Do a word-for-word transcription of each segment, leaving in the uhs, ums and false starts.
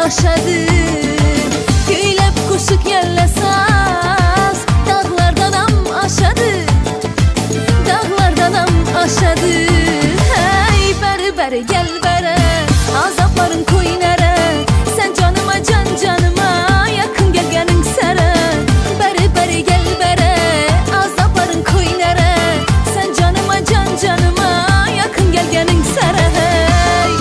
oshadi. Kuylab qo'shiq yollasaz dog'lardan ham oshadi, dog'lardan ham oshadi. Hey bari bari gel bari azoblaring ko'ynara, sen canıma can canıma yakın gelgening sara. Bari bari gel bari azoblaring ko'ynara, sen canıma can canıma yakın gelgening sara. Hey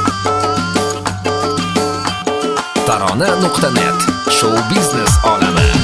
tarona nuqta net show biznes olami.